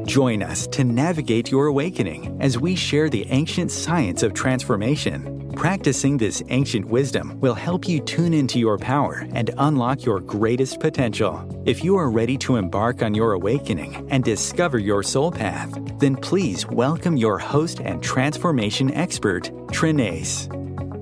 Join us to navigate your awakening as we share the ancient science of transformation. Practicing this ancient wisdom will help you tune into your power and unlock your greatest potential. If you are ready to embark on your awakening and discover your soul path, then please welcome your host and transformation expert, Trenace.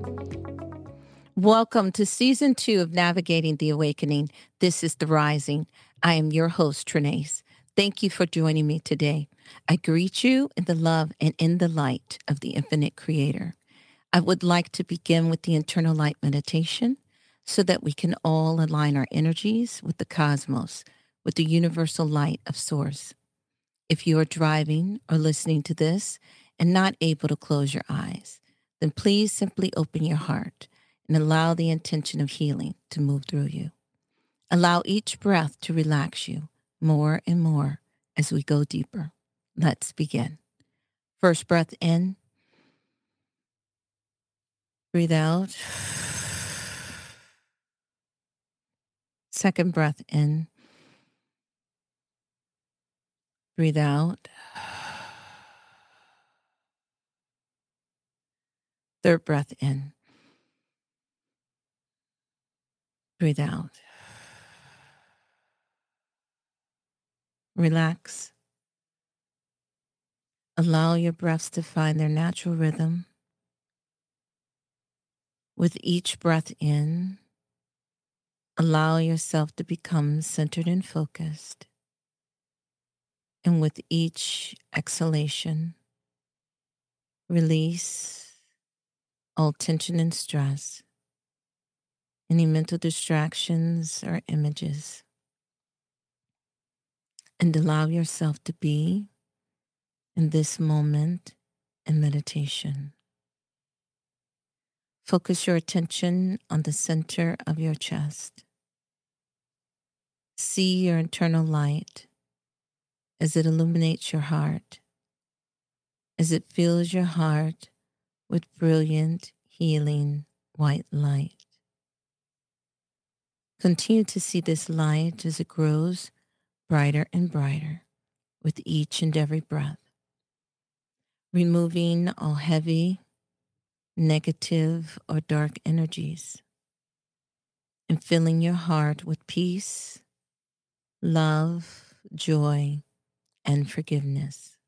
Welcome to Season 2 of Navigating the Awakening. This is The Rising. I am your host, Trenace. Thank you for joining me today. I greet you in the love and in the light of the infinite Creator. I would like to begin with the internal light meditation so that we can all align our energies with the cosmos, with the universal light of Source. If you are driving or listening to this and not able to close your eyes, then please simply open your heart and allow the intention of healing to move through you. Allow each breath to relax you more and more as we go deeper. Let's begin. First breath in. Breathe out. Second breath in. Breathe out. Third breath in. Breathe out. Relax. Allow your breaths to find their natural rhythm. With each breath in, allow yourself to become centered and focused. And with each exhalation, release all tension and stress, any mental distractions or images, and allow yourself to be in this moment in meditation. Focus your attention on the center of your chest. See your internal light as it illuminates your heart, as it fills your heart with brilliant, healing, white light. Continue to see this light as it grows brighter and brighter with each and every breath, removing all heavy, negative, or dark energies, and filling your heart with peace, love, joy, and forgiveness.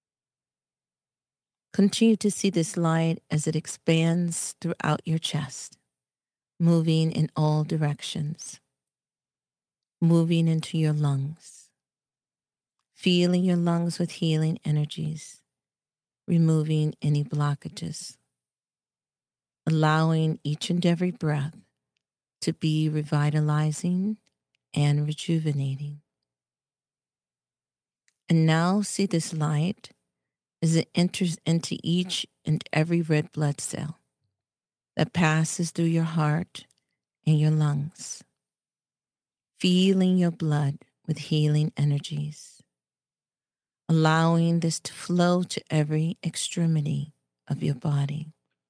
Continue to see this light as it expands throughout your chest, moving in all directions, moving into your lungs, feeling your lungs with healing energies, removing any blockages, allowing each and every breath to be revitalizing and rejuvenating. And now see this light as it enters into each and every red blood cell that passes through your heart and your lungs, feeling your blood with healing energies, allowing this to flow to every extremity of your body.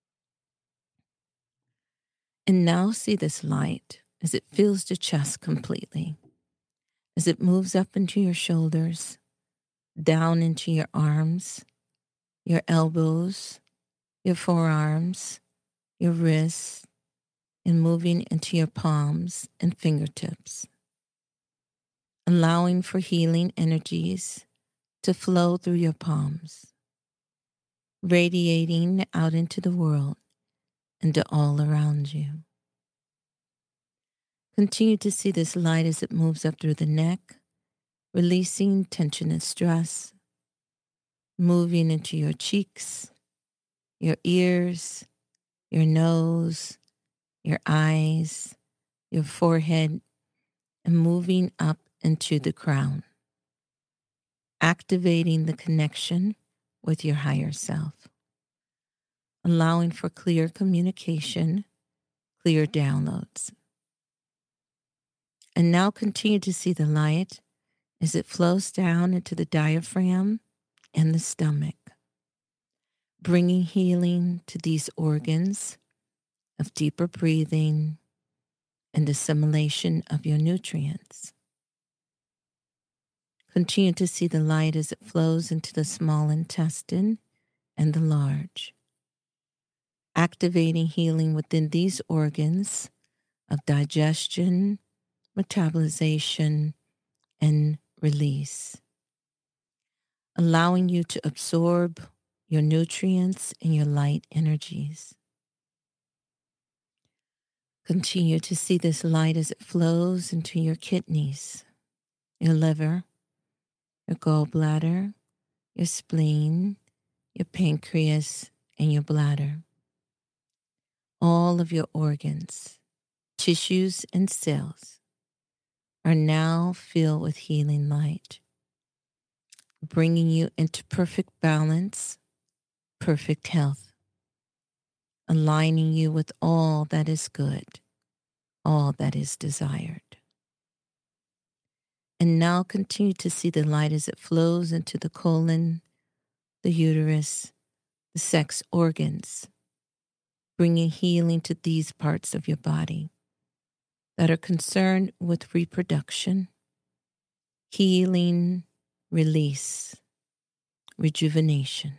And now see this light as it fills the chest completely, as it moves up into your shoulders, down into your arms, your elbows, your forearms, your wrists, and moving into your palms and fingertips, allowing for healing energies to flow through your palms, radiating out into the world and to all around you. Continue to see this light as it moves up through the neck, releasing tension and stress, moving into your cheeks, your ears, your nose, your eyes, your forehead, and moving up into the crown, activating the connection with your higher self, allowing for clear communication, clear downloads. And now continue to see the light as it flows down into the diaphragm and the stomach, bringing healing to these organs of deeper breathing and assimilation of your nutrients. Continue to see the light as it flows into the small intestine and the large, activating healing within these organs of digestion, metabolization, and release, allowing you to absorb your nutrients and your light energies. Continue to see this light as it flows into your kidneys, your liver, your gallbladder, your spleen, your pancreas, and your bladder. All of your organs, tissues, and cells are now filled with healing light, bringing you into perfect balance, perfect health, aligning you with all that is good, all that is desired. And now continue to see the light as it flows into the colon, the uterus, the sex organs, bringing healing to these parts of your body that are concerned with reproduction, healing, release, rejuvenation,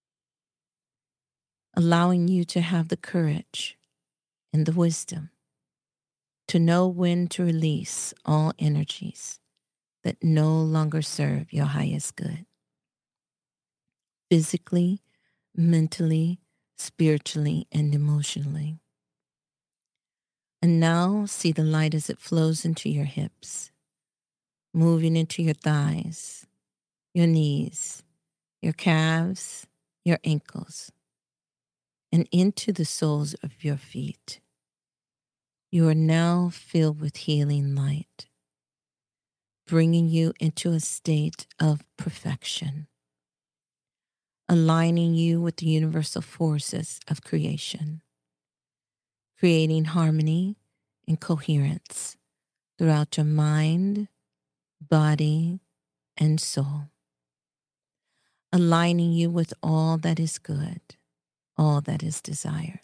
allowing you to have the courage and the wisdom to know when to release all energies that no longer serve your highest good, physically, mentally, spiritually, and emotionally. And now see the light as it flows into your hips, moving into your thighs, your knees, your calves, your ankles, and into the soles of your feet. You are now filled with healing light, bringing you into a state of perfection, aligning you with the universal forces of creation, creating harmony and coherence throughout your mind, body, and soul, aligning you with all that is good, all that is desired.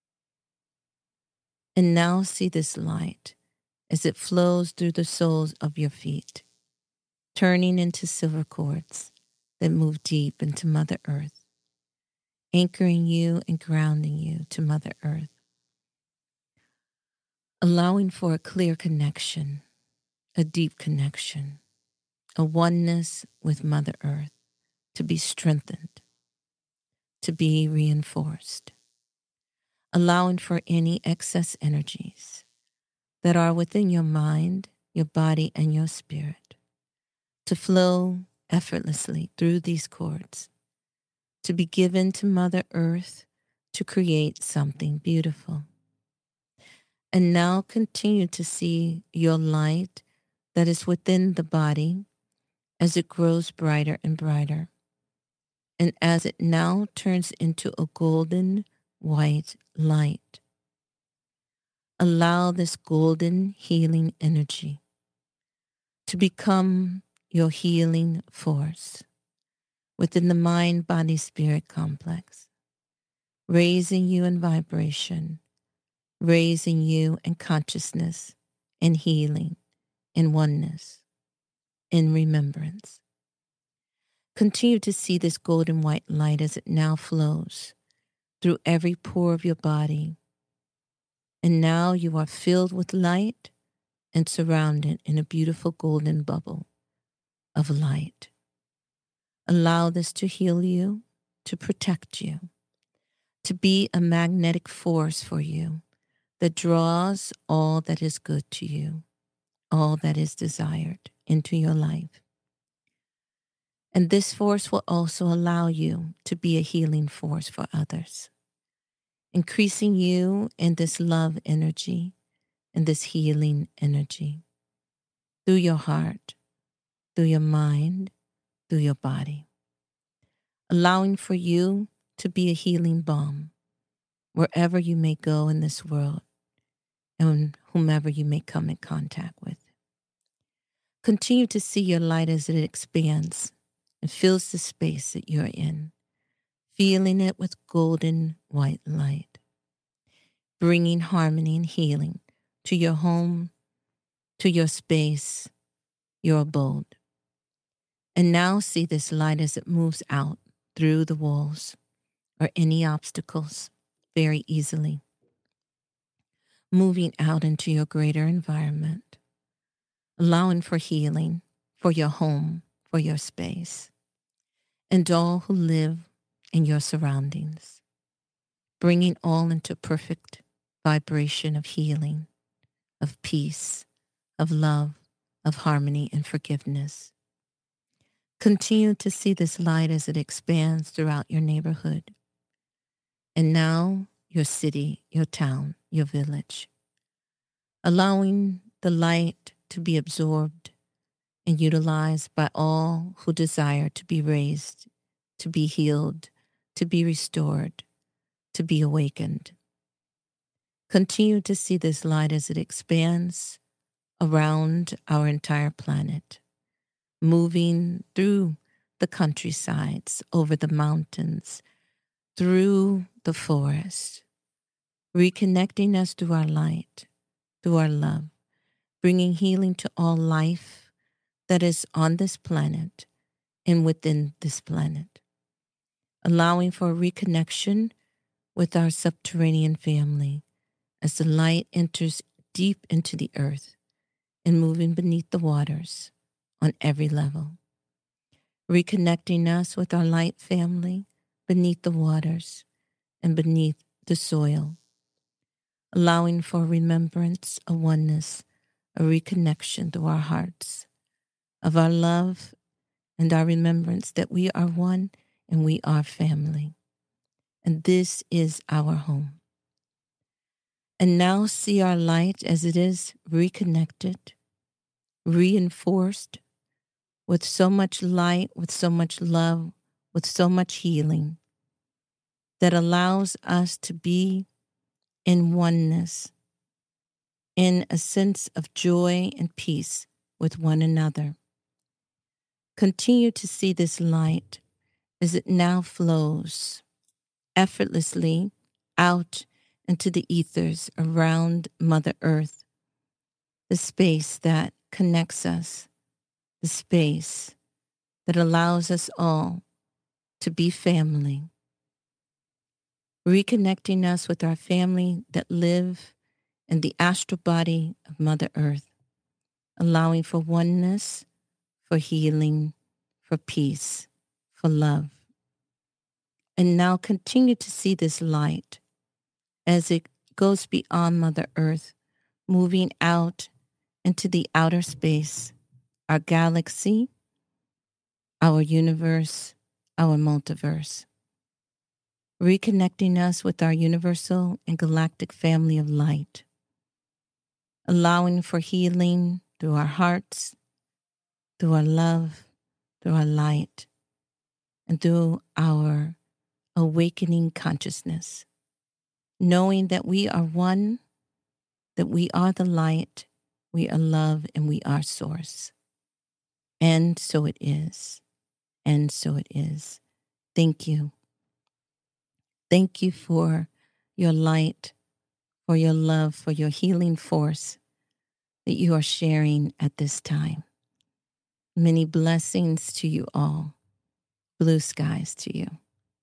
And now see this light as it flows through the soles of your feet, turning into silver cords that move deep into Mother Earth, anchoring you and grounding you to Mother Earth, allowing for a clear connection, a deep connection, a oneness with Mother Earth to be strengthened, to be reinforced, allowing for any excess energies that are within your mind, your body, and your spirit to flow effortlessly through these cords, to be given to Mother Earth to create something beautiful. And now continue to see your light that is within the body as it grows brighter and brighter. And as it now turns into a golden white light, allow this golden healing energy to become your healing force within the mind-body-spirit complex, raising you in vibration, raising you in consciousness, in healing, in oneness, in remembrance. Continue to see this golden white light as it now flows through every pore of your body. And now you are filled with light and surrounded in a beautiful golden bubble of light. Allow this to heal you, to protect you, to be a magnetic force for you that draws all that is good to you, all that is desired into your life. And this force will also allow you to be a healing force for others, increasing you in this love energy and this healing energy through your heart, through your mind, through your body, allowing for you to be a healing balm wherever you may go in this world and whomever you may come in contact with. Continue to see your light as it expands and fills the space that you're in, feeling it with golden white light, bringing harmony and healing to your home, to your space, your abode. And now see this light as it moves out through the walls or any obstacles very easily, moving out into your greater environment, allowing for healing for your home, for your space, and all who live in your surroundings, bringing all into perfect vibration of healing, of peace, of love, of harmony and forgiveness. Continue to see this light as it expands throughout your neighborhood, and now your city, your town, your village, allowing the light to be absorbed and utilized by all who desire to be raised, to be healed, to be restored, to be awakened. Continue to see this light as it expands around our entire planet, moving through the countrysides, over the mountains, through the forest, reconnecting us through our light, through our love, bringing healing to all life that is on this planet and within this planet, allowing for reconnection with our subterranean family as the light enters deep into the earth and moving beneath the waters on every level, reconnecting us with our light family beneath the waters and beneath the soil, allowing for remembrance, a oneness, a reconnection through our hearts of our love and our remembrance that we are one and we are family. And this is our home. And now see our light as it is reconnected, reinforced with so much light, with so much love, with so much healing that allows us to be in oneness, in a sense of joy and peace with one another. Continue to see this light as it now flows effortlessly out into the ethers around Mother Earth, the space that connects us, the space that allows us all to be family, reconnecting us with our family that live in the astral body of Mother Earth, allowing for oneness, for healing, for peace, for love. And now continue to see this light as it goes beyond Mother Earth, moving out into the outer space, our galaxy, our universe, our multiverse, reconnecting us with our universal and galactic family of light, allowing for healing through our hearts, through our love, through our light, and through our awakening consciousness, knowing that we are one, that we are the light, we are love, and we are source. And so it is. And so it is. Thank you. Thank you for your light, for your love, for your healing force that you are sharing at this time. Many blessings to you all. Blue skies to you.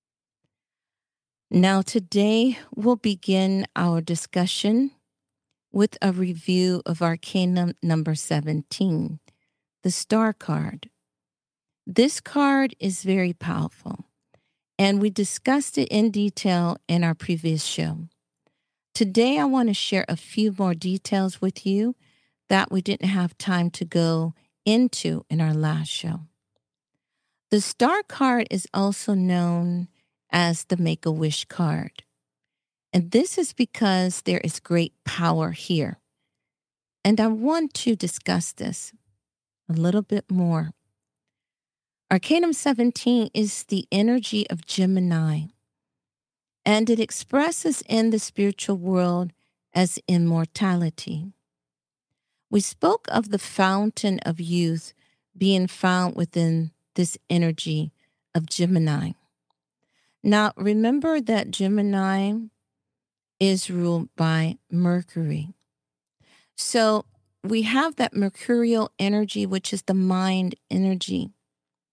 Now today we'll begin our discussion with a review of Arcanum number 17, the Star card. This card is very powerful, and we discussed it in detail in our previous show. Today I want to share a few more details with you that we didn't have time to go into in our last show. The Star card is also known as the Make-A-Wish card. And this is because there is great power here. And I want to discuss this a little bit more. Arcanum 17 is the energy of Gemini, and it expresses in the spiritual world as immortality. We spoke of the fountain of youth being found within this energy of Gemini. Now, remember that Gemini is ruled by Mercury. So we have that mercurial energy, which is the mind energy.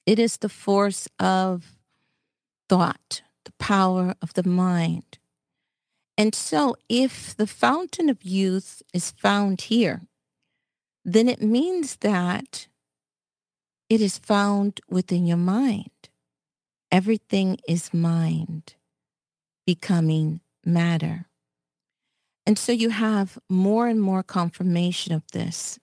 It is the force of thought, the power of the mind. And so if the fountain of youth is found here, then it means that it is found within your mind. Everything is mind becoming matter. And so you have more and more confirmation of this.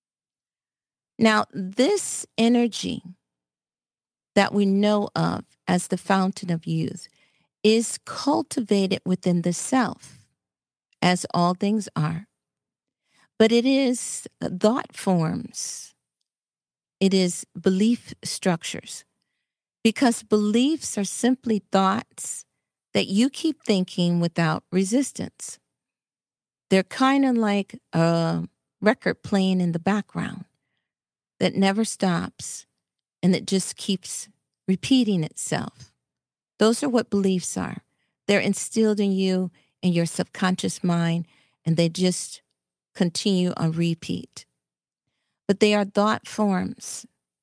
Now, this energy that we know of as the fountain of youth is cultivated within the self, as all things are. But it is thought forms. It is belief structures. Because beliefs are simply thoughts that you keep thinking without resistance. They're kind of like a record playing in the background that never stops and that just keeps repeating itself. Those are what beliefs are. They're instilled in you and your subconscious mind, and they just continue on repeat. But they are thought forms.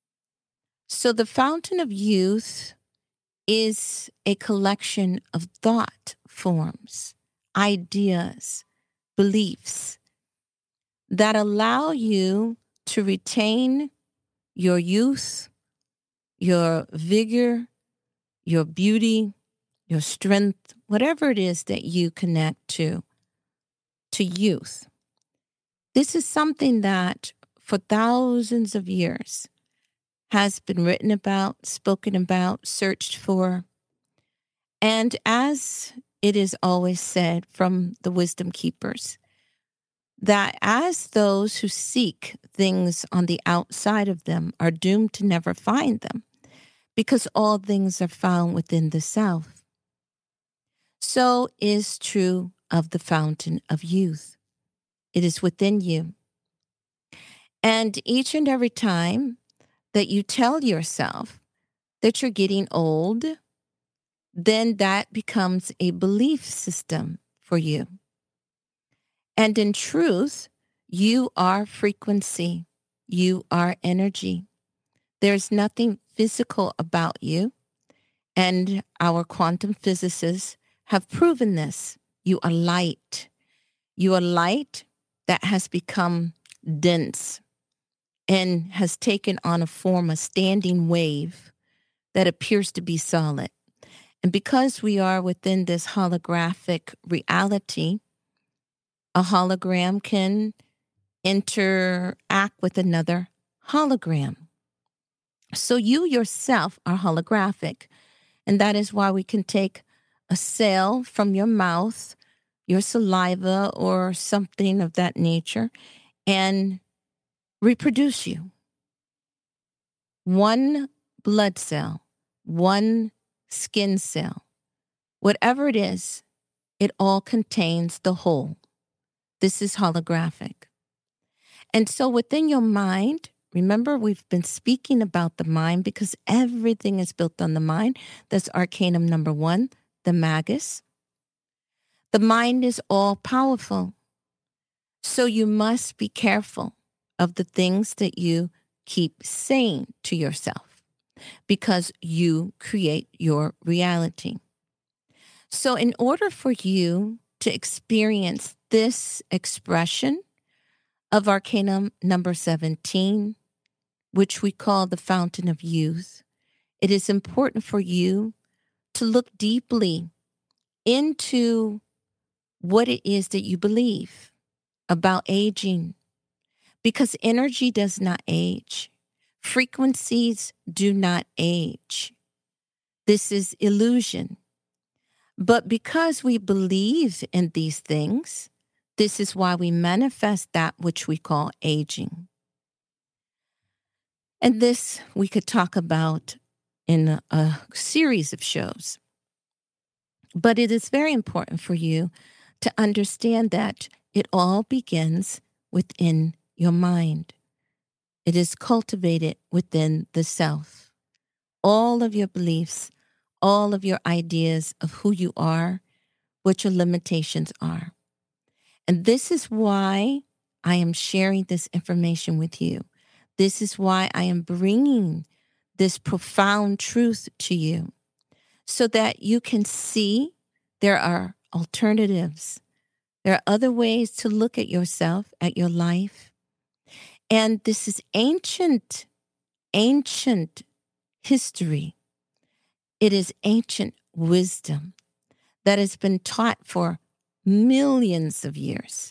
So the fountain of youth is a collection of thought forms, ideas, beliefs that allow you to retain your youth, your vigor, your beauty, your strength, whatever it is that you connect to youth. This is something that for thousands of years has been written about, spoken about, searched for. And as it is always said from the wisdom keepers, that as those who seek things on the outside of them are doomed to never find them, because all things are found within the self. So is true of the fountain of youth. It is within you. And each and every time that you tell yourself that you're getting old, then that becomes a belief system for you. And in truth, you are frequency. You are energy. There's nothing physical about you. And our quantum physicists have proven this. You are light. You are light that has become dense and has taken on a form, a standing wave that appears to be solid. And because we are within this holographic reality, a hologram can interact with another hologram. So you yourself are holographic. And that is why we can take a cell from your mouth, your saliva, or something of that nature, and reproduce you. One blood cell, one skin cell, whatever it is, it all contains the whole. This is holographic. And so within your mind, remember we've been speaking about the mind because everything is built on the mind. That's Arcanum number 1, the Magus. The mind is all powerful. So you must be careful of the things that you keep saying to yourself because you create your reality. So in order for you to experience this expression of Arcanum number 17, which we call the Fountain of Youth, it is important for you to look deeply into what it is that you believe about aging, because energy does not age. Frequencies do not age. This is illusion. But because we believe in these things, this is why we manifest that which we call aging. And this we could talk about in a series of shows. But it is very important for you to understand that it all begins within your mind. It is cultivated within the self. All of your beliefs, all of your ideas of who you are, what your limitations are. And this is why I am sharing this information with you. This is why I am bringing this profound truth to you so that you can see there are alternatives. There are other ways to look at yourself, at your life. And this is ancient history. It is ancient wisdom that has been taught for millions of years,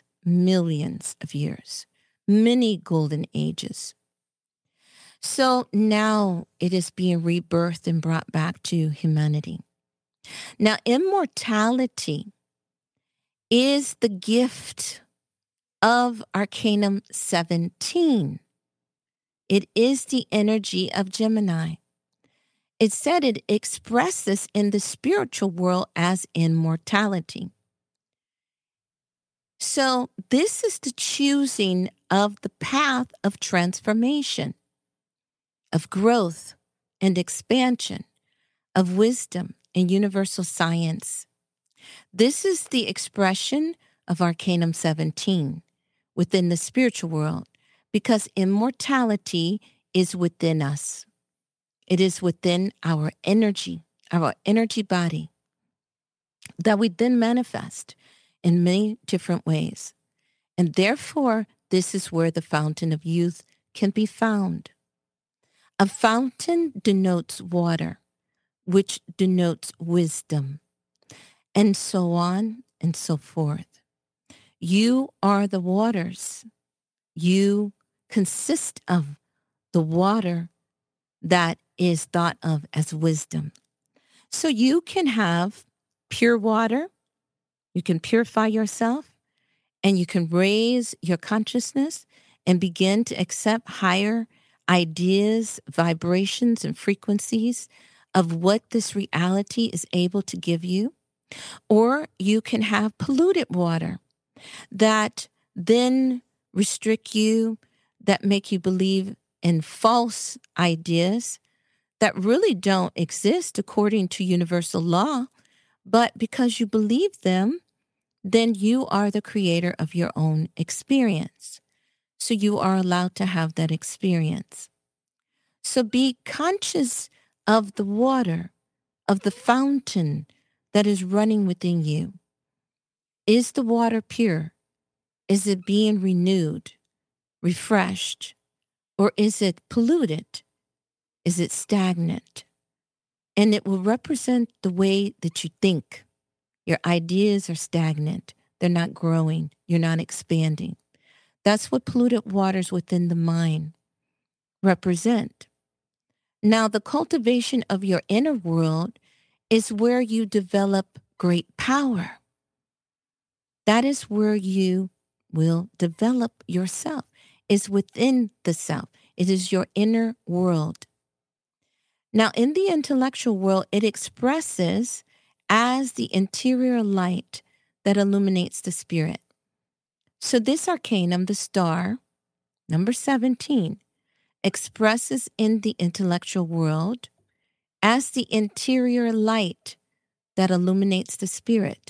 many golden ages. So now it is being rebirthed and brought back to humanity. Now, immortality is the gift of Arcanum 17. It is the energy of Gemini. It said it expresses in the spiritual world as immortality. So this is the choosing of the path of transformation, of growth and expansion, of wisdom and universal science. This is the expression of Arcanum 17 within the spiritual world, because immortality is within us. It is within our energy body that we then manifest in many different ways. And therefore, this is where the fountain of youth can be found. A fountain denotes water, which denotes wisdom, and so on and so forth. You are the waters. You consist of the water that is thought of as wisdom. So you can have pure water, you can purify yourself, and you can raise your consciousness and begin to accept higher ideas, vibrations, and frequencies of what this reality is able to give you. Or you can have polluted water that then restrict you, that make you believe in false ideas that really don't exist according to universal law, but because you believe them, then you are the creator of your own experience. So you are allowed to have that experience. So be conscious of the water, of the fountain that is running within you. Is the water pure? Is it being renewed, refreshed, or is it polluted? Is it stagnant? And it will represent the way that you think. Your ideas are stagnant. They're not growing. You're not expanding. That's what polluted waters within the mind represent. Now, the cultivation of your inner world is where you develop great power. That is where you will develop yourself, is within the self. It is your inner world. Now, in the intellectual world, it expresses as the interior light that illuminates the spirit. So this arcanum, the star, number 17, expresses in the intellectual world as the interior light that illuminates the spirit.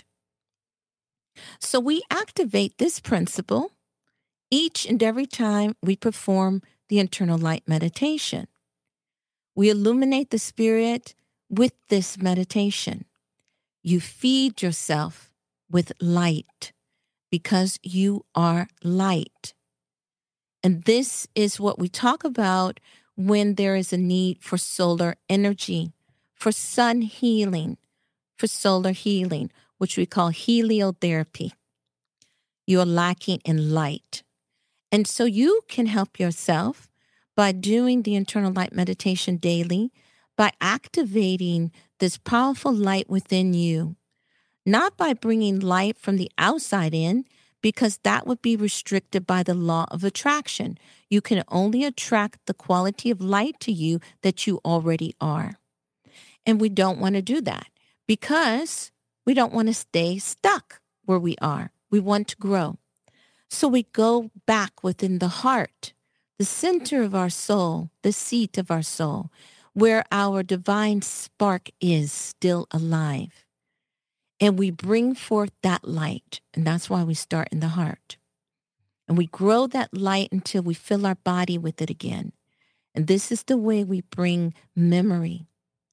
So we activate this principle each and every time we perform the internal light meditation. We illuminate the spirit with this meditation. You feed yourself with light because you are light. And this is what we talk about when there is a need for solar energy, for sun healing, for solar healing, which we call heliotherapy. You are lacking in light. And so you can help yourself by doing the internal light meditation daily, by activating this powerful light within you, not by bringing light from the outside in, because that would be restricted by the law of attraction. You can only attract the quality of light to you that you already are. And we don't want to do that because we don't want to stay stuck where we are. We want to grow. So we go back within the heart, the center of our soul, the seat of our soul, where our divine spark is still alive. And we bring forth that light. And that's why we start in the heart. And we grow that light until we fill our body with it again. And this is the way we bring memory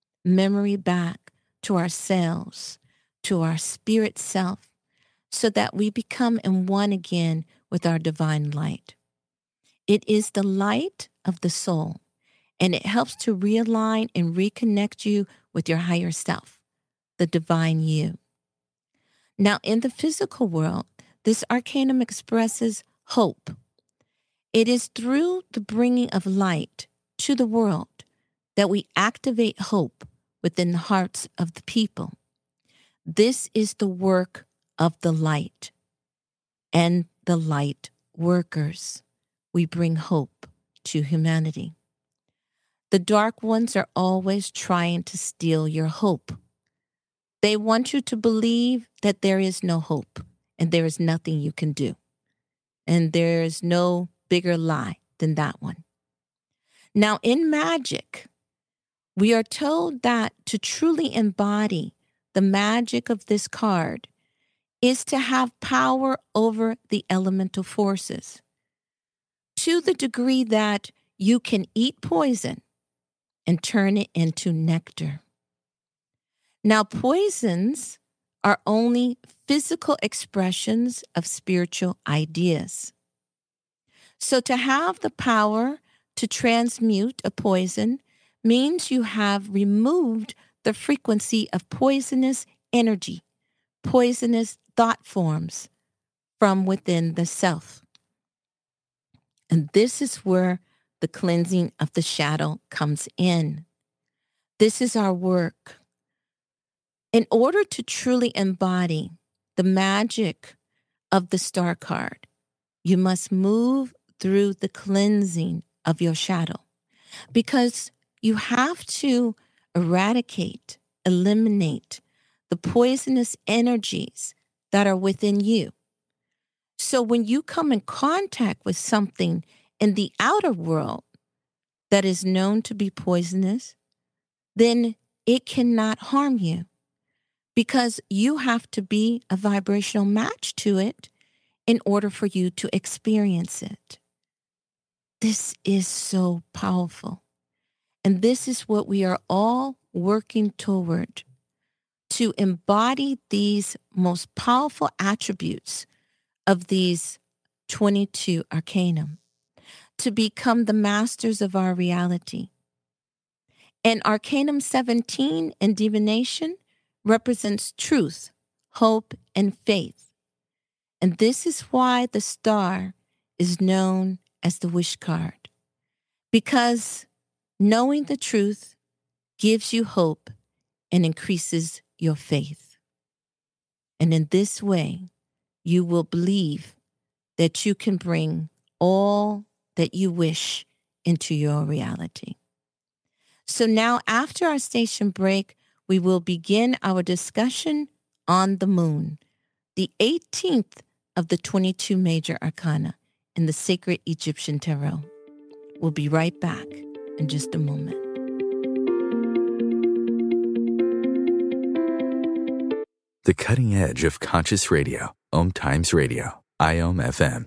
back to ourselves, to our spirit self, so that we become in one again with our divine light. It is the light of the soul, and it helps to realign and reconnect you with your higher self, the divine you. Now, in the physical world, this arcanum expresses hope. It is through the bringing of light to the world that we activate hope within the hearts of the people. This is the work of the light and the light workers. We bring hope to humanity. The dark ones are always trying to steal your hope. They want you to believe that there is no hope and there is nothing you can do. And there is no bigger lie than that one. Now, in magic, we are told that to truly embody the magic of this card is to have power over the elemental forces to the degree that you can eat poison and turn it into nectar. Now, poisons are only physical expressions of spiritual ideas. So to have the power to transmute a poison means you have removed the frequency of poisonous energy, poisonous thought forms from within the self. And this is where the cleansing of the shadow comes in. This is our work. In order to truly embody the magic of the star card, you must move through the cleansing of your shadow, because you have to eradicate, eliminate the poisonous energies that are within you. So when you come in contact with something in the outer world that is known to be poisonous, then it cannot harm you, because you have to be a vibrational match to it in order for you to experience it. This is so powerful. And this is what we are all working toward, to embody these most powerful attributes of these 22 arcanum, to become the masters of our reality. And Arcanum 17 in divination represents truth, hope, and faith. And this is why the star is known as the wish card, because knowing the truth gives you hope and increases your faith. And in this way, you will believe that you can bring all that you wish into your reality. So now, after our station break, we will begin our discussion on the moon, the 18th of the 22 major arcana in the sacred Egyptian tarot. We'll be right back in just a moment. The cutting edge of conscious radio, Om Times Radio, IOM FM.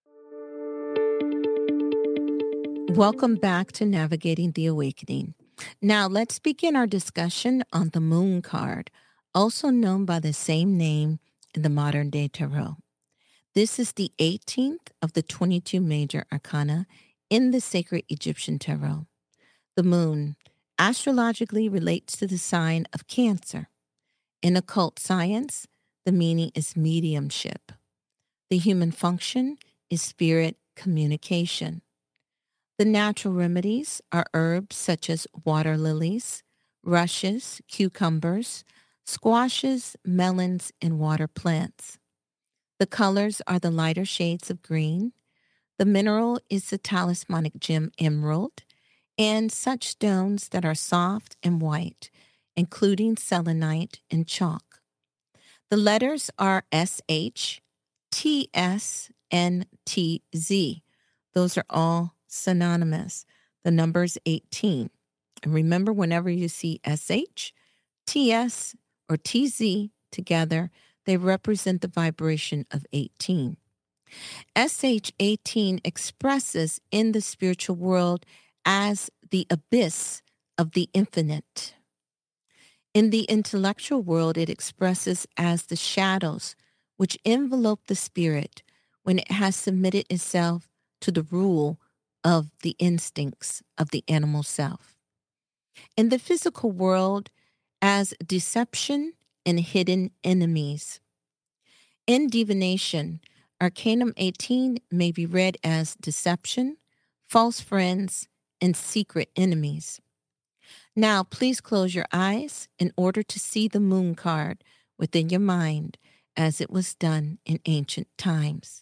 Welcome back to Navigating the Awakening. Now let's begin our discussion on the moon card, also known by the same name in the modern day tarot. This is the 18th of the 22 major arcana in the sacred Egyptian tarot. The moon astrologically relates to the sign of Cancer. In occult science, the meaning is mediumship. The human function is spirit communication. The natural remedies are herbs such as water lilies, rushes, cucumbers, squashes, melons, and water plants. The colors are the lighter shades of green. The mineral is the talismanic gem emerald, and such stones that are soft and white, including selenite and chalk. The letters are SH, TS, and TZ. Those are all synonymous. The number is 18. And remember, whenever you see SH, TS, or TZ together, they represent the vibration of 18. SH18 expresses in the spiritual world as the abyss of the infinite. In the intellectual world, it expresses as the shadows which envelope the spirit when it has submitted itself to the rule of the instincts of the animal self. In the physical world, as deception and hidden enemies. In divination, Arcanum 18 may be read as deception, false friends, and secret enemies. Now, please close your eyes in order to see the moon card within your mind as it was done in ancient times.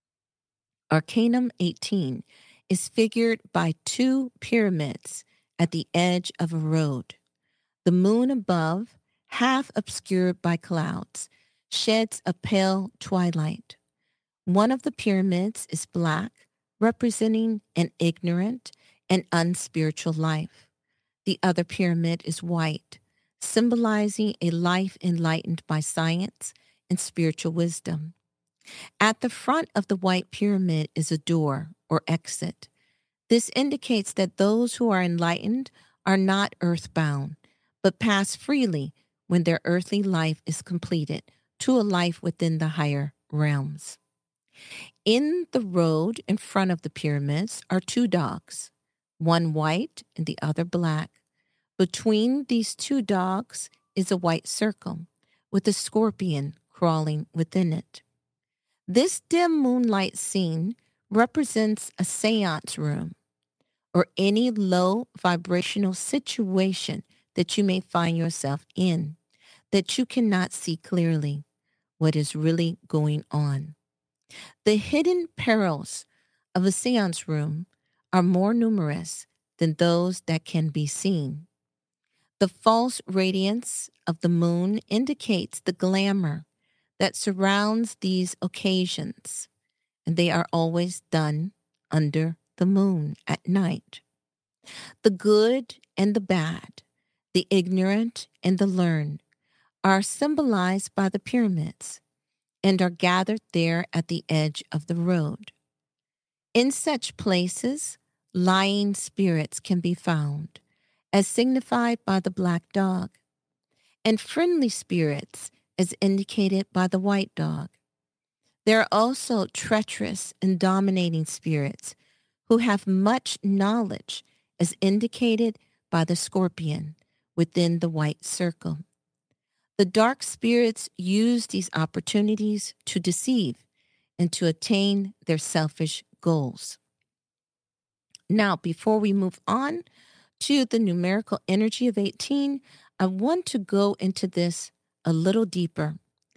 Arcanum 18 is figured by two pyramids at the edge of a road. The moon above, half obscured by clouds, sheds a pale twilight. One of the pyramids is black, representing an ignorant and unspiritual life. The other pyramid is white, symbolizing a life enlightened by science and spiritual wisdom. At the front of the white pyramid is a door or exit. This indicates that those who are enlightened are not earthbound, but pass freely when their earthly life is completed to a life within the higher realms. In the road in front of the pyramids are two dogs, one white and the other black. Between these two dogs is a white circle with a scorpion crawling within it. This dim moonlight scene represents a seance room or any low vibrational situation that you may find yourself in that you cannot see clearly what is really going on. The hidden perils of a seance room are more numerous than those that can be seen. The false radiance of the moon indicates the glamour that surrounds these occasions, and they are always done under the moon at night. The good and the bad, the ignorant and the learned, are symbolized by the pyramids and are gathered there at the edge of the road. In such places, lying spirits can be found, as signified by the black dog, and friendly spirits as indicated by the white dog. There are also treacherous and dominating spirits who have much knowledge as indicated by the scorpion within the white circle. The dark spirits use these opportunities to deceive and to attain their selfish goals. Now, before we move on to the numerical energy of 18, I want to go into this a little deeper.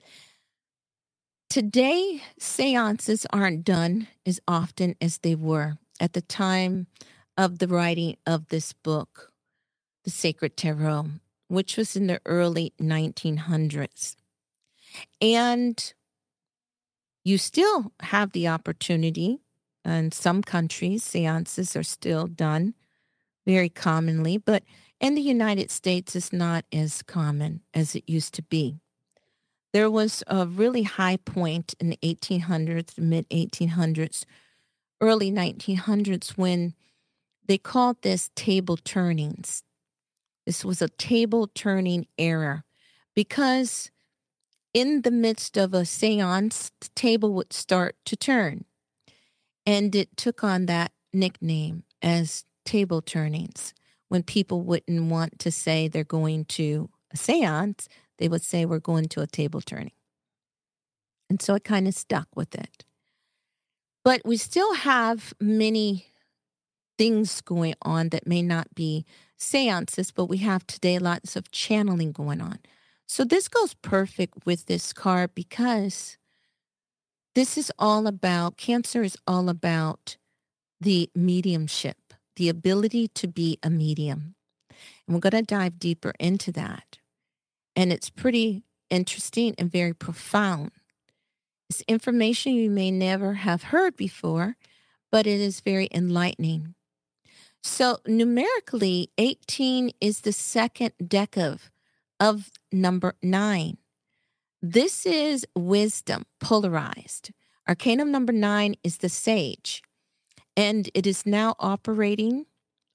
Today, seances aren't done as often as they were at the time of the writing of this book, The Sacred Tarot, which was in the early 1900s. And you still have the opportunity. In some countries, seances are still done very commonly, but in the United States, it's not as common as it used to be. There was a really high point in the 1800s, mid-1800s, early 1900s, when they called this table turnings. This was a table turning era because in the midst of a seance, the table would start to turn. And it took on that nickname as table turnings. When people wouldn't want to say they're going to a seance, they would say we're going to a table turning. And so it kind of stuck with it. But we still have many things going on that may not be seances, but we have today lots of channeling going on. So this goes perfect with this card because this is all about, Cancer is all about the mediumship, the ability to be a medium. And we're going to dive deeper into that. And it's pretty interesting and very profound. It's information you may never have heard before, but it is very enlightening. So numerically, 18 is the second decav of number 9. This is wisdom polarized. Arcanum number 9 is the sage, and it is now operating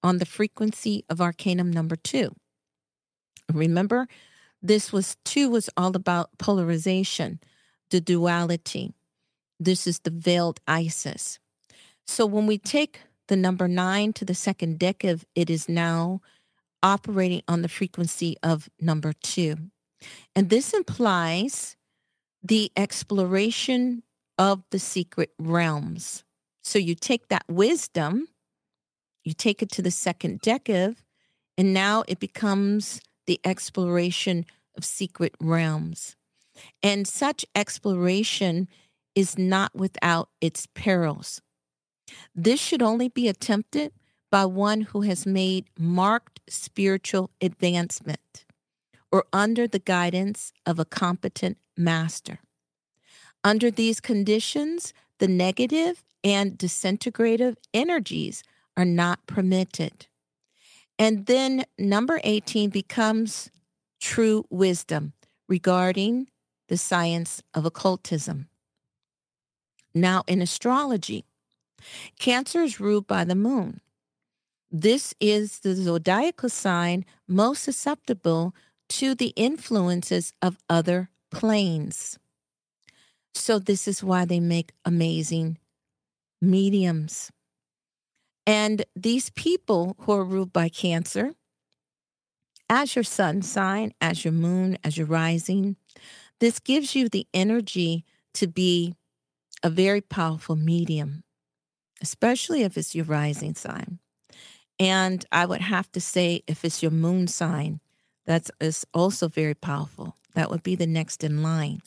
on the frequency of Arcanum number 2. Remember, this was 2 was all about polarization, the duality. This is the veiled Isis. So when we take the number 9 to the second decade, it is now operating on the frequency of number 2. And this implies the exploration of the secret realms. So you take that wisdom, you take it to the second decade, and now it becomes the exploration of secret realms. And such exploration is not without its perils. This should only be attempted by one who has made marked spiritual advancement or under the guidance of a competent master. Under these conditions, the negative and disintegrative energies are not permitted. And then number 18 becomes true wisdom regarding the science of occultism. Now, in astrology, Cancer is ruled by the moon. This is the zodiacal sign most susceptible to the influences of other planes. So this is why they make amazing mediums. And these people who are ruled by Cancer, as your sun sign, as your moon, as your rising, this gives you the energy to be a very powerful medium, especially if it's your rising sign. And I would have to say, if it's your moon sign, that is also very powerful. That would be the next in line.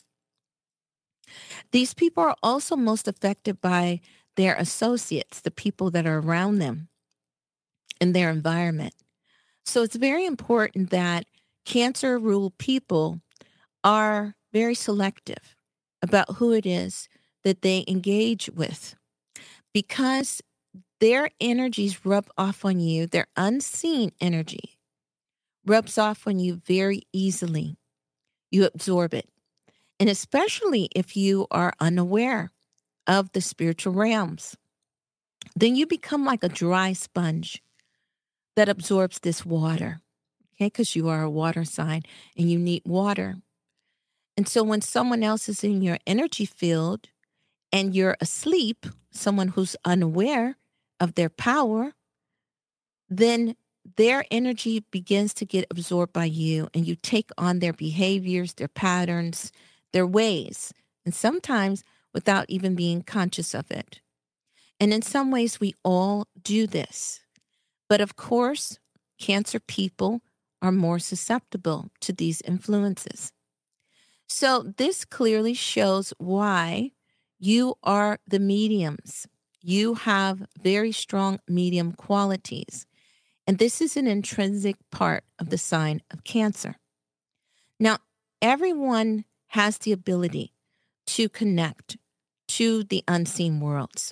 These people are also most affected by their associates, the people that are around them in their environment. So it's very important that Cancer-ruled people are very selective about who it is that they engage with, because their energies rub off on you, their unseen energy rubs off on you very easily. You absorb it. And especially if you are unaware of the spiritual realms, then you become like a dry sponge that absorbs this water, okay? Because you are a water sign and you need water. And so when someone else is in your energy field and you're asleep, someone who's unaware of their power, then their energy begins to get absorbed by you, and you take on their behaviors, their patterns, their ways, and sometimes without even being conscious of it. And in some ways, we all do this. But of course, Cancer people are more susceptible to these influences. So this clearly shows why you are the mediums. You have very strong medium qualities. And this is an intrinsic part of the sign of Cancer. Now, everyone has the ability to connect to the unseen worlds.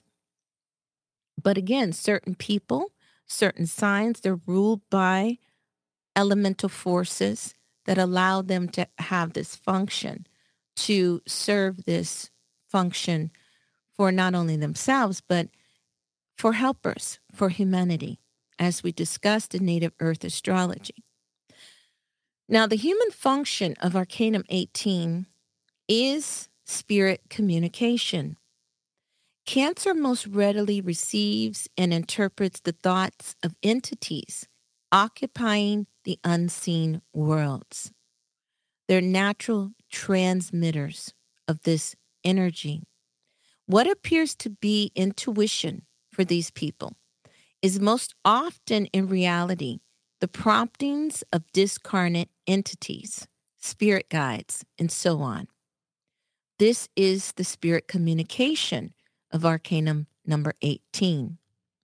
But again, certain people, certain signs, they're ruled by elemental forces that allow them to have this function, to serve this function for not only themselves, but for helpers, for humanity, as we discussed in Native Earth astrology. Now, the human function of Arcanum 18 is spirit communication. Cancer most readily receives and interprets the thoughts of entities occupying the unseen worlds. They're natural transmitters of this energy. What appears to be intuition for these people is most often in reality the promptings of discarnate entities, spirit guides, and so on. This is the spirit communication of Arcanum number 18.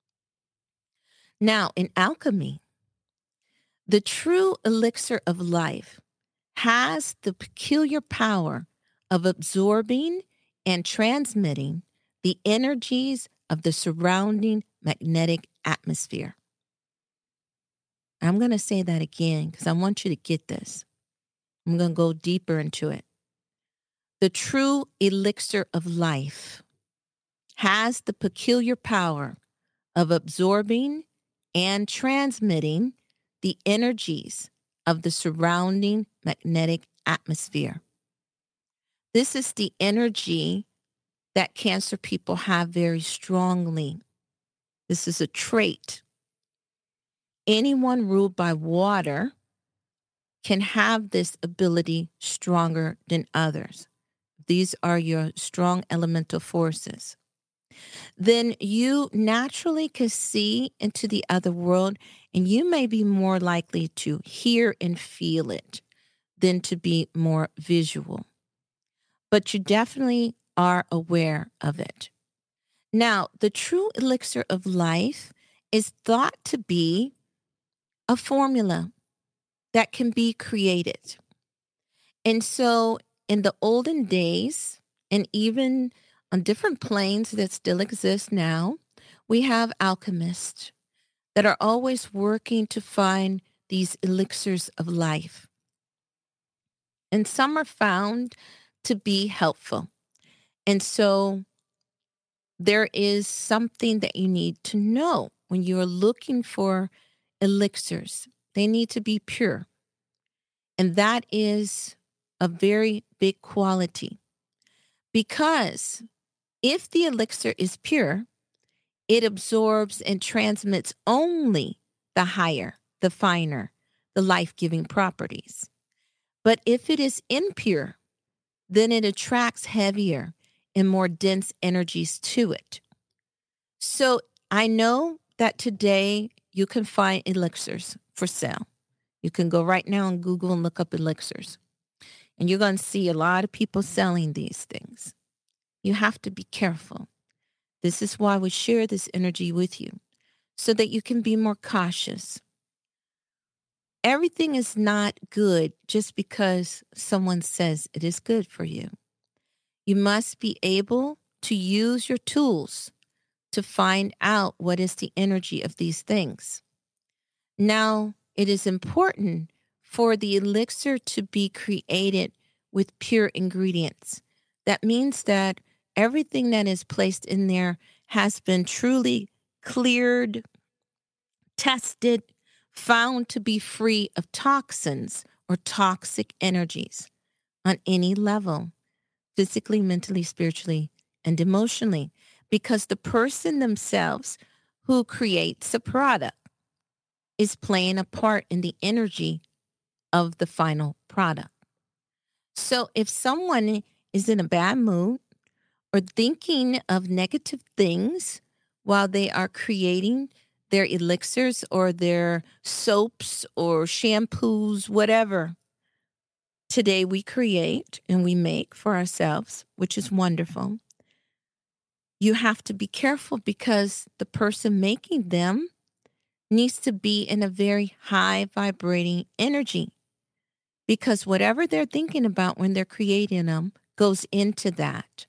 Now, in alchemy, the true elixir of life has the peculiar power of absorbing and transmitting the energies of the surrounding magnetic atmosphere. I'm going to say that again because I want you to get this. I'm going to go deeper into it. The true elixir of life has the peculiar power of absorbing and transmitting the energies of the surrounding magnetic atmosphere. This is the energy that Cancer people have very strongly. This is a trait. Anyone ruled by water can have this ability stronger than others. These are your strong elemental forces. Then you naturally can see into the other world, and you may be more likely to hear and feel it than to be more visual. But you definitely are aware of it. Now, the true elixir of life is thought to be a formula that can be created. And so in the olden days, and even on different planes that still exist now, we have alchemists that are always working to find these elixirs of life. And some are found to be helpful. And so there is something that you need to know when you're looking for elixirs. They need to be pure. And that is a very big quality. Because if the elixir is pure, it absorbs and transmits only the higher, the finer, the life-giving properties. But if it is impure, then it attracts heavier and more dense energies to it. So I know that today you can find elixirs for sale. You can go right now on Google and look up elixirs. And you're going to see a lot of people selling these things. You have to be careful. This is why we share this energy with you, so that you can be more cautious. Everything is not good just because someone says it is good for you. You must be able to use your tools to find out what is the energy of these things. Now, it is important for the elixir to be created with pure ingredients. That means that everything that is placed in there has been truly cleared, tested, found to be free of toxins or toxic energies on any level, physically, mentally, spiritually, and emotionally, because the person themselves who creates a product is playing a part in the energy of the final product. So if someone is in a bad mood or thinking of negative things while they are creating their elixirs or their soaps or shampoos, whatever, today we create and we make for ourselves, which is wonderful. You have to be careful because the person making them needs to be in a very high vibrating energy, because whatever they're thinking about when they're creating them goes into that.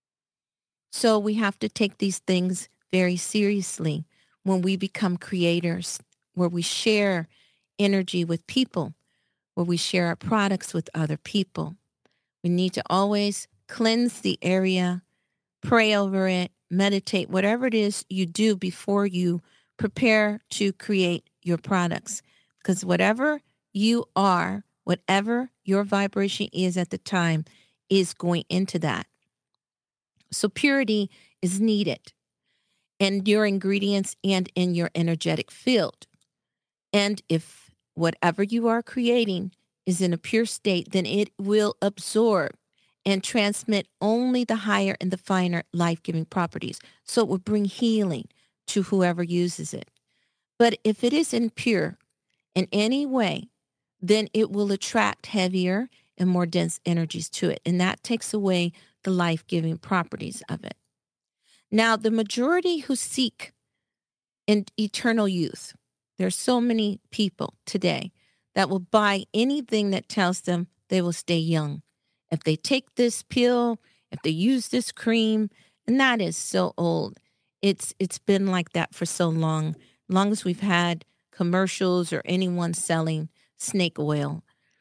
So we have to take these things very seriously when we become creators, where we share energy with people, where we share our products with other people. We need to always cleanse the area, pray over it, meditate, whatever it is you do before you prepare to create your products. Because whatever you are, whatever your vibration is at the time, is going into that. So purity is needed in your ingredients and in your energetic field. And if whatever you are creating is in a pure state, then it will absorb and transmit only the higher and the finer life-giving properties. So it will bring healing to whoever uses it. But if it is impure in any way, then it will attract heavier and more dense energies to it. And that takes away the life-giving properties of it. Now, the majority who seek in eternal youth, there's so many people today that will buy anything that tells them they will stay young. If they take this pill, if they use this cream, and that is so old. It's been like that for so long as we've had commercials or anyone selling snake oil.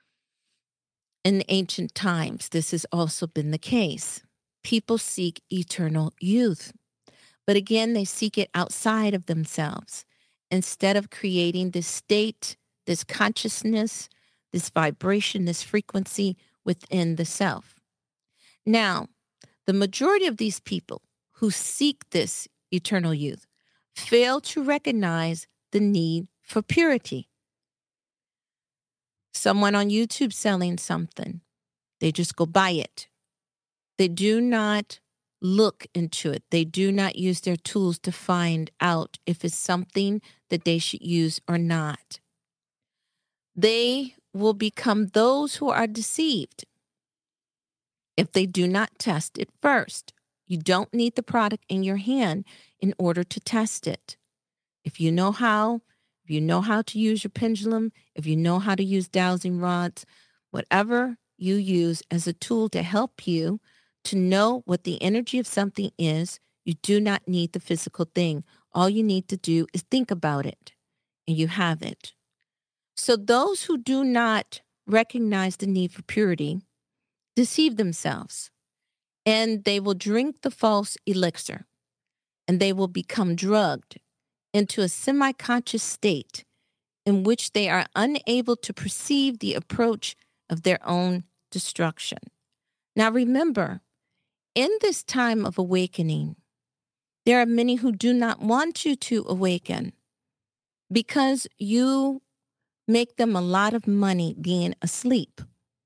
In the ancient times, this has also been the case. People seek eternal youth. But again, they seek it outside of themselves. instead of creating this state, this consciousness, this vibration, this frequency within the self. Now, the majority of these people who seek this eternal youth fail to recognize the need for purity. Someone on YouTube selling something, they just go buy it. They do not look into it. They do not use their tools to find out if it's something that they should use or not. They will become those who are deceived if they do not test it first. You don't need the product in your hand in order to test it. If you know how to use your pendulum, if you know how to use dowsing rods, whatever you use as a tool to help you to know what the energy of something is, you do not need the physical thing. All you need to do is think about it, and you have it. So those who do not recognize the need for purity deceive themselves, and they will drink the false elixir, and they will become drugged into a semi-conscious state in which they are unable to perceive the approach of their own destruction. Now remember, in this time of awakening, there are many who do not want you to awaken because you make them a lot of money being asleep.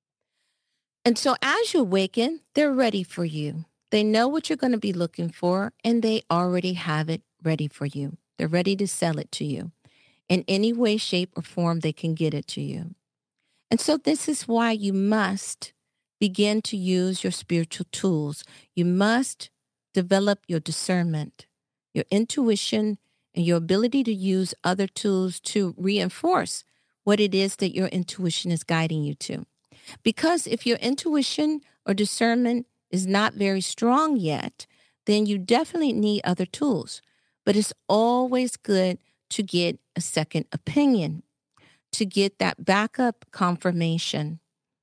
And so as you awaken, they're ready for you. They know what you're going to be looking for, and they already have it ready for you. They're ready to sell it to you in any way, shape, or form they can get it to you. And so this is why you must begin to use your spiritual tools. You must develop your discernment, your intuition, and your ability to use other tools to reinforce what it is that your intuition is guiding you to. Because if your intuition or discernment is not very strong yet, then you definitely need other tools. But it's always good to get a second opinion, to get that backup confirmation.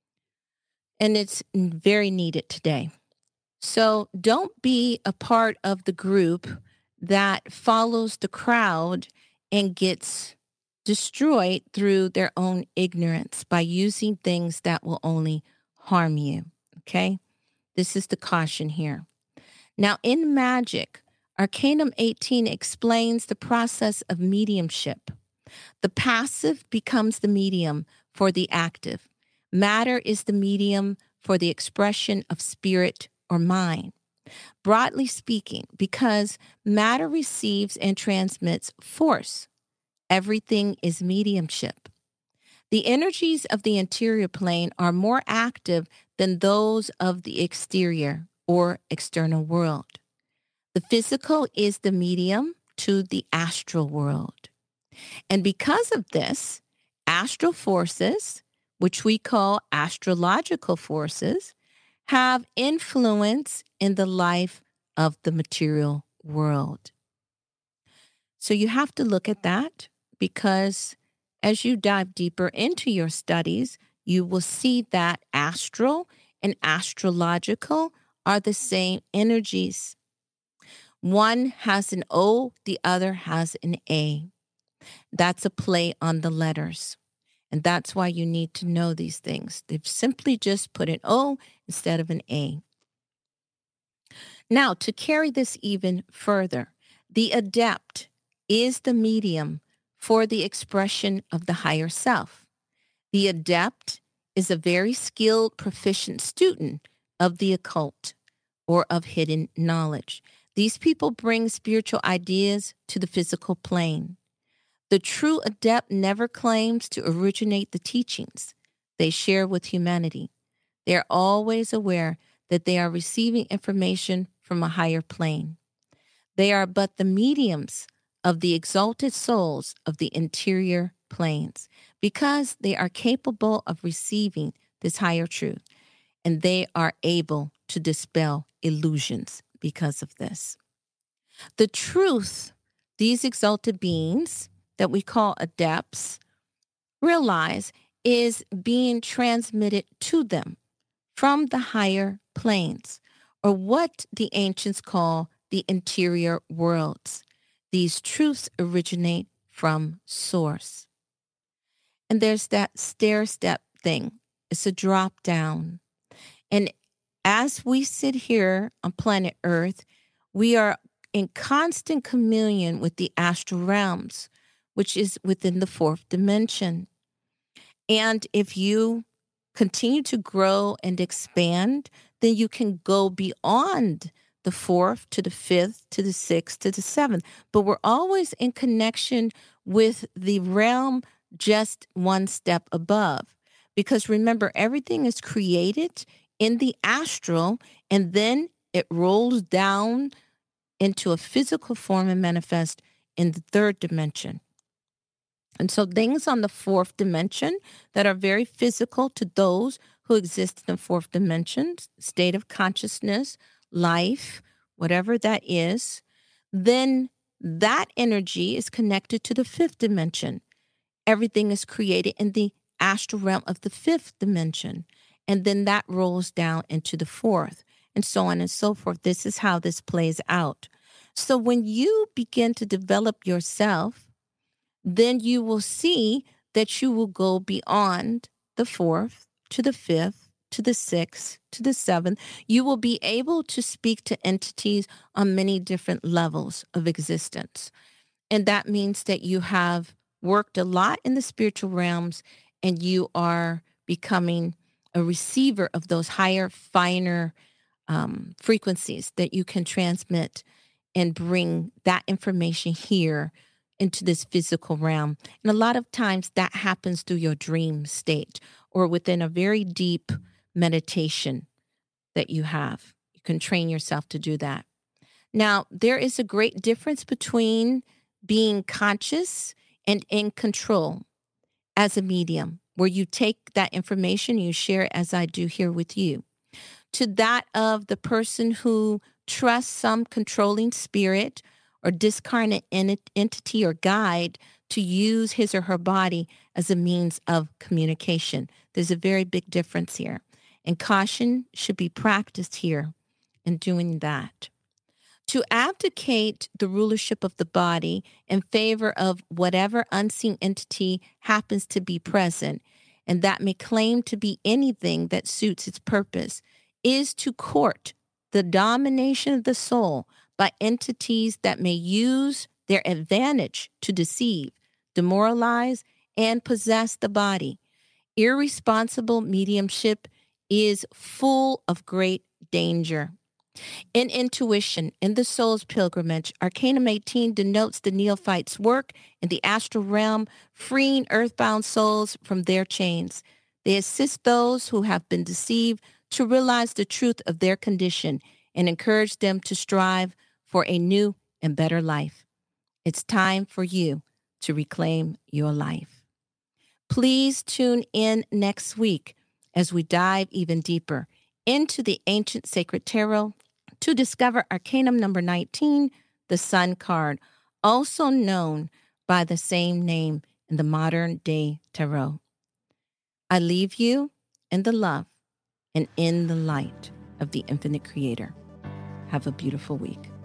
And it's very needed today. So don't be a part of the group that follows the crowd and gets destroyed through their own ignorance by using things that will only harm you. Okay? This is the caution here. Now, in magic, Arcanum 18 explains the process of mediumship. The passive becomes the medium for the active. Matter is the medium for the expression of spirit or mind. Broadly speaking, because matter receives and transmits force, everything is mediumship. The energies of the interior plane are more active than those of the exterior or external world. The physical is the medium to the astral world. And because of this, astral forces, which we call astrological forces, have influence in the life of the material world. So you have to look at that, because as you dive deeper into your studies, you will see that astral and astrological are the same energies. One has an O, the other has an A. That's a play on the letters. And that's why you need to know these things. They've simply just put an O instead of an A. Now, to carry this even further, the adept is the medium for the expression of the higher self. The adept is a very skilled, proficient student of the occult or of hidden knowledge. These people bring spiritual ideas to the physical plane. The true adept never claims to originate the teachings they share with humanity. They are always aware that they are receiving information from a higher plane. They are but the mediums of the exalted souls of the interior planes, because they are capable of receiving this higher truth, and they are able to dispel illusions because of this. The truth these exalted beings that we call adepts realize is being transmitted to them from the higher planes, or what the ancients call the interior worlds. These truths originate from source. And there's that stair step thing. It's a drop down. And as we sit here on planet Earth, we are in constant communion with the astral realms, which is within the fourth dimension. And if you continue to grow and expand, then you can go beyond the fourth to the fifth to the sixth to the seventh. But we're always in connection with the realm just one step above. Because remember, everything is created in the astral, and then it rolls down into a physical form and manifest in the third dimension. And so things on the fourth dimension that are very physical to those who exist in the fourth dimension, state of consciousness, life, whatever that is, then that energy is connected to the fifth dimension. Everything is created in the astral realm of the fifth dimension. And then that rolls down into the fourth, and so on and so forth. This is how this plays out. So when you begin to develop yourself, then you will see that you will go beyond the fourth to the fifth to the sixth to the seventh. You will be able to speak to entities on many different levels of existence. And that means that you have worked a lot in the spiritual realms, and you are becoming a receiver of those higher, finer frequencies that you can transmit and bring that information here into this physical realm. And a lot of times that happens through your dream state or within a very deep meditation that you have. You can train yourself to do that. Now, there is a great difference between being conscious and in control as a medium, where you take that information, you share it as I do here with you, to that of the person who trusts some controlling spirit or discarnate entity or guide to use his or her body as a means of communication. There's a very big difference here. And caution should be practiced here in doing that. To abdicate the rulership of the body in favor of whatever unseen entity happens to be present, and that may claim to be anything that suits its purpose, is to court the domination of the soul by entities that may use their advantage to deceive, demoralize, and possess the body. Irresponsible mediumship is full of great danger. In intuition, in the soul's pilgrimage, Arcanum 18 denotes the neophyte's work in the astral realm, freeing earthbound souls from their chains. They assist those who have been deceived to realize the truth of their condition and encourage them to strive for a new and better life. It's time for you to reclaim your life. Please tune in next week as we dive even deeper into the ancient sacred tarot to discover Arcanum number 19, the Sun card, also known by the same name in the modern day tarot. I leave you in the love and in the light of the infinite creator. Have a beautiful week.